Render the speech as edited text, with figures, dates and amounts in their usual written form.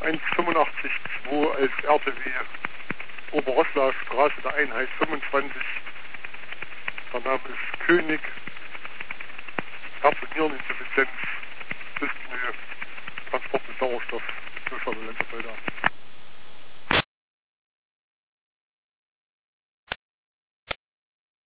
185-2 als RTW Oberroslaw Straße der Einheit 25. Der Name ist König. Herz- und Niereninsuffizienz, Dyspnoe, Transport mit Sauerstoff, Notfall- und Lenkerfelder.